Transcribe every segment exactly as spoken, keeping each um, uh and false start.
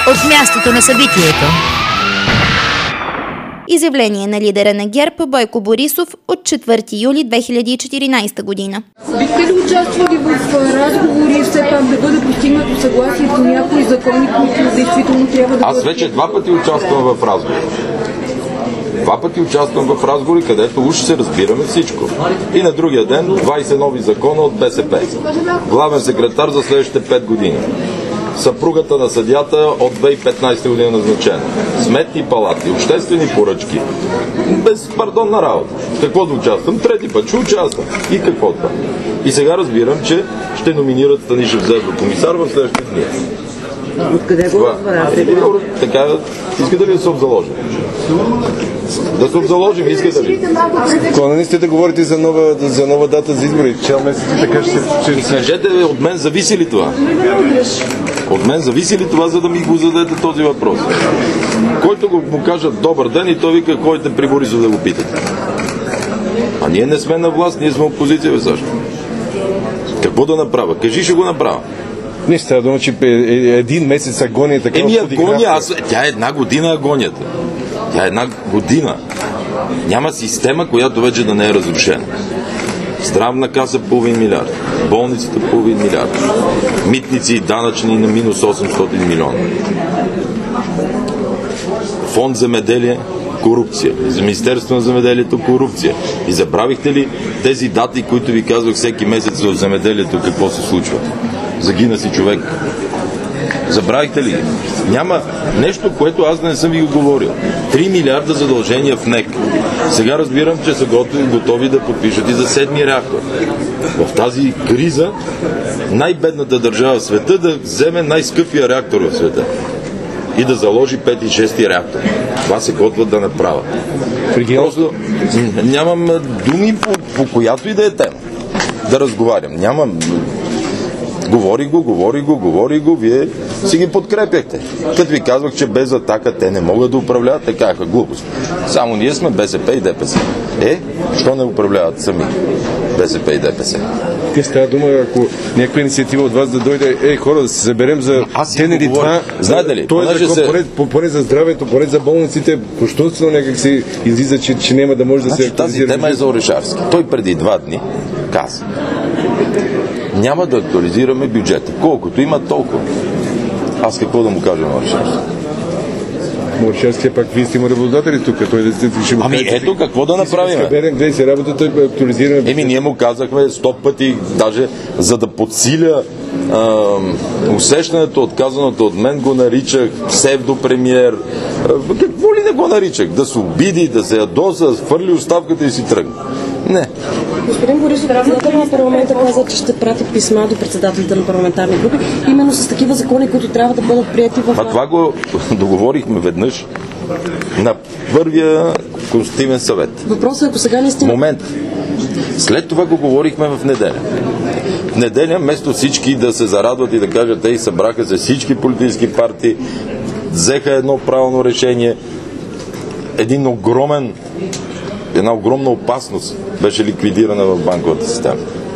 от мястото на събитието. Изявление на лидера на ГЕРБ Бойко Борисов от четвърти юли две хиляди и четиринадесета година. Бихте ли участвали в разговори все пак да бъде постигнато съгласие по някои закони, които действително трябва да бъдат... Аз вече два пъти участвам в разговори. Два пъти участвам в разговори, където уж се разбираме всичко. И на другия ден двадесет нови закона от БСП. Главен секретар за следващите пет години. Съпругата на съдията от две хиляди и петнадесета година назначена. Сметни палати, обществени поръчки. Без пардонна работа. Какво да участвам? Трети път ще участвам. И какво това? И сега разбирам, че ще номинират Станишев за еврокомисар в следващите дни. Откъде го разбрате? Така, искате ли да се обзаложим? Да се обзаложим, искате ли? Кога не сте да говорите за нова, за нова дата за избори? Чел месец и така ще... ще... Кажете, от мен зависи ли това? От мен зависи ли това, за да ми го зададете този въпрос? Който го му кажат добър ден и той вика, ходите при Борисов да го питате. А ние не сме на власт, ние сме опозиция, бе, Сашко. Какво да направя? Кажи, ще го направя. Не става дума, че един месец агония така... Еми агония, аз... тя е една година агонията. Тя е една година. Няма система, която вече да не е разрушена. Здравна каса половин милиард, болницата половин милиард, митници и данъчни на минус осемстотин милиона. Фонд земеделие, корупция. За Министерство на земеделието, корупция. И забравихте ли тези дати, които ви казвах всеки месец в земеделието, какво се случва? Загина си човек. Забравихте ли? Няма нещо, което аз не съм ви го говорил. Три милиарда задължения в НЕК. Сега разбирам, че са готови, готови да подпишат и за седми реактор. В тази криза най-бедната държава в света да вземе най-скъпия реактор в света и да заложи пети и шести реактор. Това се готвят да направят. Просто нямам думи по, по която и да е тема да разговарям. Нямам... Говори го, говори го, говори го, вие си ги подкрепяхте. Като ви казвах, че без Атака те не могат да управляват, те казаха глупост. Само ние сме БСП и ДПС. Е, що не управляват сами БСП и ДПС? Те става дума, ако някаква инициатива от вас да дойде, е, хора, да се съберем за... Аз те не ли това... Знаете ли? Той е закон, се... поне, поне за здравето, поне за болниците, кощунствено някак си излиза, че, че няма да може да значи, се... Тази тема е за Орешарски. Той преди два дни каза: няма да актуализираме бюджета. Колкото има, толкова. Аз какво да му кажа на Орешарски? Орешарски, пак вие сте има работодатели тук. Той да сте, ще ами кажете, ето, какво да направим? Берем, гледай се работата, актуализираме. Еми, ние му казахме сто пъти, даже за да подсиля а, усещането от казаното от мен, го наричах псевдопремиер. А, какво ли не го наричах? Да се обиди, да се ядоса, хвърли оставката и си тръгне. Не. Господин Борисов, председател на парламента каза, че ще прати писма до председателите на парламентарни групи, именно с такива закони, които трябва да бъдат прияти в... А това го договорихме веднъж на първия конститутивен съвет. Въпросът е, ако сега не сте... Момент. След това го говорихме в неделя. В неделя, вместо всички да се зарадват и да кажат, те събраха се всички политически партии, взеха едно правилно решение, един огромен една огромна опасност беше ликвидирана в банковата система.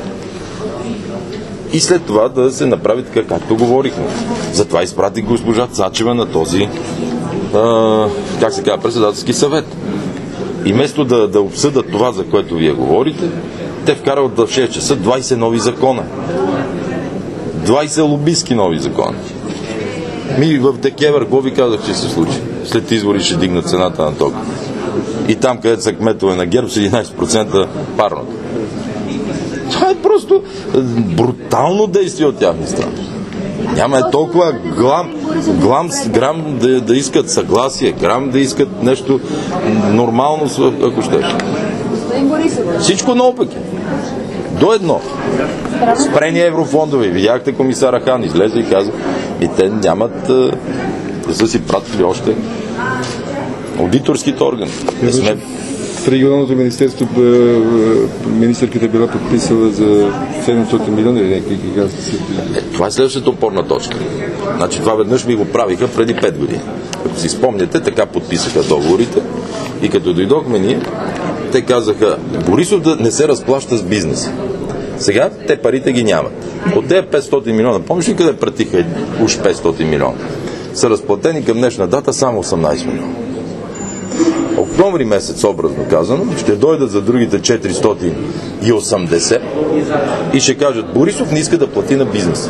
И след това да се направи така, както говорихме. Затова изпрати госпожа Цачева на този а, как се казва, председателски съвет. И вместо да, да обсъдат това, за което вие говорите, те вкарват в шест часа двадесет нови закона. двадесет лобистки нови закона. Ми в декември, какво ви казах, че се случи? След избори ще дигнат цената на тока. И там, където са кметове на ГЕРБ, с единадесет процента парното. Това е просто брутално действие от тяхна страна. Няма е толкова глам, глам грам да, да искат съгласие, грам да искат нещо нормално, ако щеш. Всичко наопаки. До едно. Спрени еврофондове. Видяхте комисара Хан, излезе и каза, и те нямат да са си пратили още аудиторските органи. Сме... В регионалното министерство министърката била подписала за седемстотин милиона или някакви гигантски. Е, това е следващата опорна точка. Значи това веднъж ми го правиха преди пет години. Ако си спомняте, така подписаха договорите и като дойдохме ние, те казаха, Борисов да не се разплаща с бизнеса. Сега те парите ги нямат. От тези петстотин милиона, помниш ли къде пратиха уж петстотин милиона? са разплатени към днешна дата само осемнайсет милиона. Октомври месец, образно казано, ще дойдат за другите четиристотин и осемдесет и ще кажат: Борисов не иска да плати на бизнеса.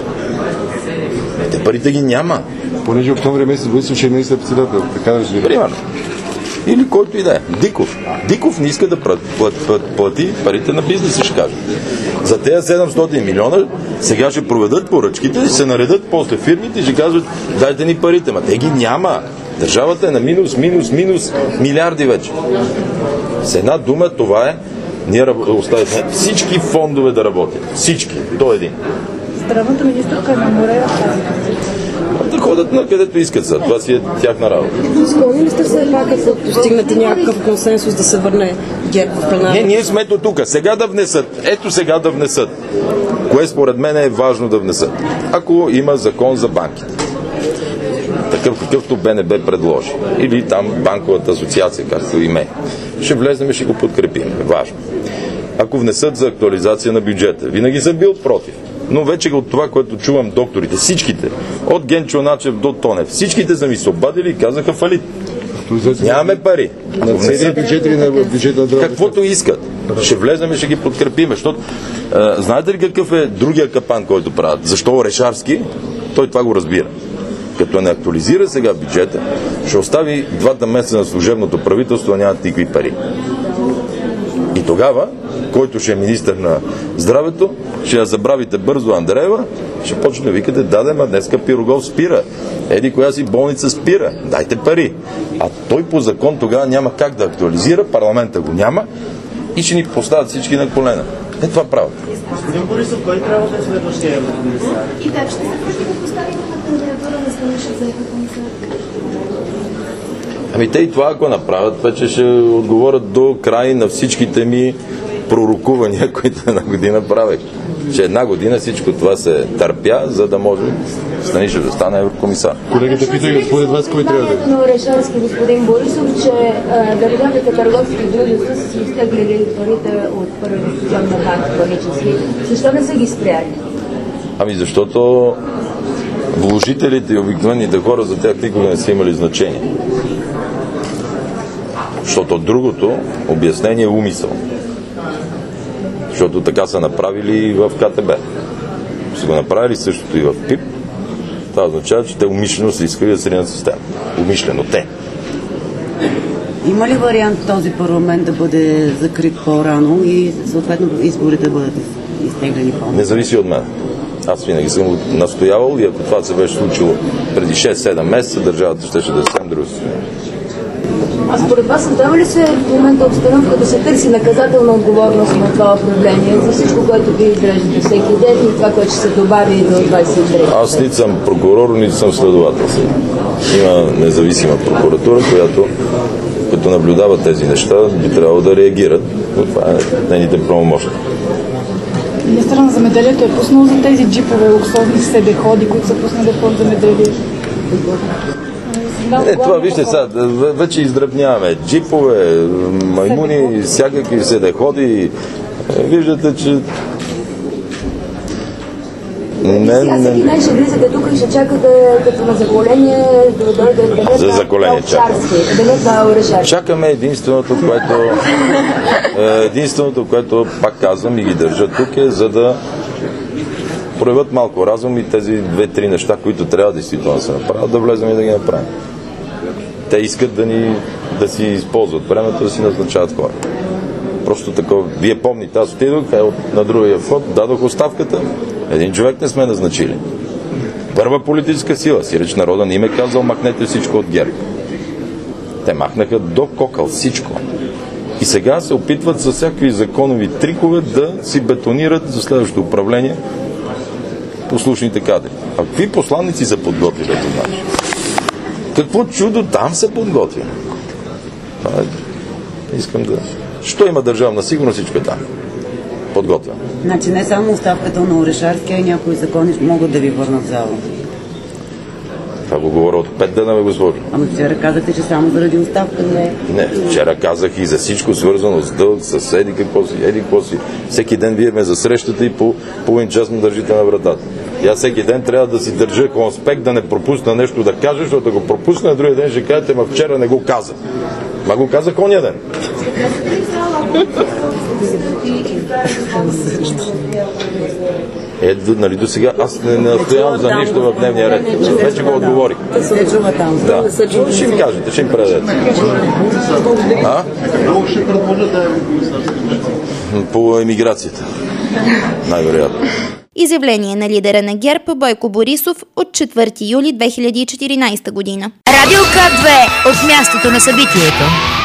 Те парите ги няма. Понеже октомври месец Борисов ще е министър-председател, така да разбира. Примерно. Или който и да е. Диков. Диков не иска да плати парите на бизнеса, ще каже. За тези седемстотин милиона сега ще проведат поръчките, ще се наредат после фирмите и ще кажат: дайте ни парите. Ма те ги няма. Държавата е на минус, минус, минус милиарди вече. С една дума това е: ние оставихме всички фондове да работят. Всички. До един. Здравната министърка е на море в тази позиция. Да ходят на където искат са. Това си е тяхна работа. Склонни ли сте все пак, ако постигнете някакъв консенсус, да се върне ГЕРБ в пленарната? Не, ние сме ето тук. Сега да внесат. Ето сега да внесат. Кое според мен е важно да внесат? Ако има закон за банките, такъв какъвто Б Н Б предложи, или там банковата асоциация, както и ме, ще влезем и ще го подкрепим. Важно. Ако внесат за актуализация на бюджета, винаги съм бил против. Но вече от това, което чувам докторите, всичките, от Генчо Начев до Тонев, всичките са ми се обадили и казаха: фалит. Нямаме пари. На целия бюджет или на бюджет на държавата? Каквото искат. Ще влезем и ще ги подкрепим. Защото, а, знаете ли какъв е другия капан, който правят? Защо Орешарски? Той това го разбира. Като не актуализира сега бюджета, ще остави двата месеца на служебното правителство, а нямат никакви пари. И тогава, който ще е министър на здравето, ще я забравите бързо Андреева, ще почне да викате: даде, ма днеска Пирогов спира. Еди коя си болница спира. Дайте пари. А той по закон тогава няма как да актуализира, парламента го няма и ще ни поставят всички на колена. Е, това правят. Господин Борисов, кой трябва да е следващия еврокомисар? И как ще се противопоставите на кандидатура на Станишев за еврокомисар? Ами те и това, ако направят, вече ще отговорят до край на всичките ми пророкувания, които една година правех. Че една година всичко това се търпя, за да може Станишев да стане еврокомисар. Колегата пита: според вас кой трябва да е? На Орешарски, господин Борисов, че държавните търговски дружества са си изтеглили парите от Първа инвестиционна банка, панически. Защо не са ги спряли? Ами защото вложителите и обикновените хора за тях никога не са имали значение. Защото другото обяснение е умисъл. Защото така са направили и в К Т Б. Са го направили същото и в ПИП. Това означава, че те умишлено са искали да сринат система. Умишлено те. Има ли вариант този парламент да бъде закрит по-рано и съответно изборите да бъдат изтеглени по-рано? Не зависи от мен. Аз винаги съм го настоявал и ако това се беше случило преди шест-седем месеца, държавата ще ще да е съвсем друга. А според вас създава ли се в момента обстановка да се търси наказателна отговорност на това управление за всичко, което вие изреждате всеки ден и това, което ще се добави до двайсет и трета? Аз нито съм прокурор, нито съм следовател. Има независима прокуратура, която като наблюдава тези неща, би трябвало да реагират. Но това е нейните правомощия. Министърът на земеделието е пуснал за тези джипове луксозни седеходи, които са пуснали фонд земеделие. Не, това вижте сега, вече издръбняваме. Джипове, маймуни, всякакви седеходи. Виждате, че... Не, сега всеки ден ще влизате тук и ще чакате като на заколение да дойде денят за заколение Овчарски, денят на Орешарски. Чакаме единственото, което единственото, което пак казвам и ги държа тук, е за да проявят малко разум и тези две-три неща, които трябва действително да се направят, да влезем и да ги направим. Те искат да ни да си използват времето, да си назначават хора. Просто такова. Вие помните, аз отидох на другия вход, дадох оставката, един човек не сме назначили. Първа политическа сила, сиреч народа не им е казал: махнете всичко от ГЕРБ. Те махнаха до кокъл всичко. И сега се опитват за всякакви законови трикове да си бетонират за следващото управление послушните кадри. А какви посланници са подготвили да знаеш? Какво чудо там се подготвя? А, искам да... Що има държавна сигурност, всичко е там. Подготвя. Значи не само оставката на Орешарски, а и някои закони могат да ви върнат в зала. Това го говоря от пет дена, ме госпожо. Ама вчера казахте, че само заради оставка не... Не, вчера казах и за всичко свързано с дълг, с еди какво си, еди какво си. Всеки ден вие ме засрещате и по половин час ме държите на вратата. И аз всеки ден трябва да си държа конспект, да не пропусна нещо да кажа, защото го пропусна, а другия ден ще кажете, ма вчера не го каза. Ма го каза коня ден. Е, нали до сега аз не настоявам за нищо в дневния ред. Вече го отговорих. Да. Ще им кажете, ще им предадете. А? По емиграцията. Най-вероятно. Изявление на лидера на ГЕРБ Бойко Борисов от четвърти юли две хиляди и четиринадесета година. Радио К две от мястото на събитието.